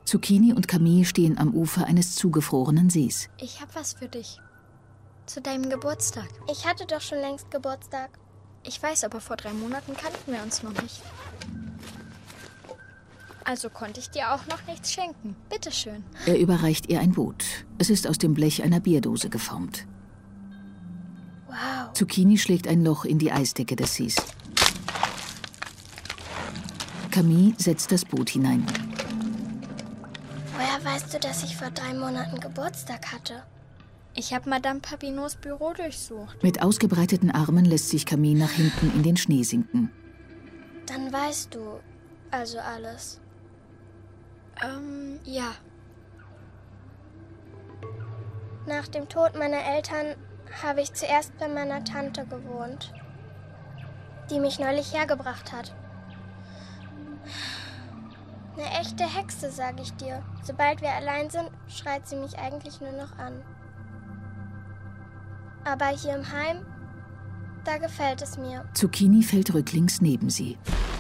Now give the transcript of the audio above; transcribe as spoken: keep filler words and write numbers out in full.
Zucchini und Camille stehen am Ufer eines zugefrorenen Sees. Ich hab was für dich. Zu deinem Geburtstag. Ich hatte doch schon längst Geburtstag. Ich weiß, aber vor drei Monaten kannten wir uns noch nicht. Also konnte ich dir auch noch nichts schenken. Bitteschön. Er überreicht ihr ein Boot. Es ist aus dem Blech einer Bierdose geformt. Wow. Zucchini schlägt ein Loch in die Eisdecke des Sees. Camille setzt das Boot hinein. Woher weißt du, dass ich vor drei Monaten Geburtstag hatte? Ich habe Madame Papineaus Büro durchsucht. Mit ausgebreiteten Armen lässt sich Camille nach hinten in den Schnee sinken. Dann weißt du also alles. Ähm, ja. Nach dem Tod meiner Eltern habe ich zuerst bei meiner Tante gewohnt, die mich neulich hergebracht hat. Eine echte Hexe, sage ich dir. Sobald wir allein sind, schreit sie mich eigentlich nur noch an. Aber hier im Heim, da gefällt es mir. Zucchini fällt rücklings neben sie.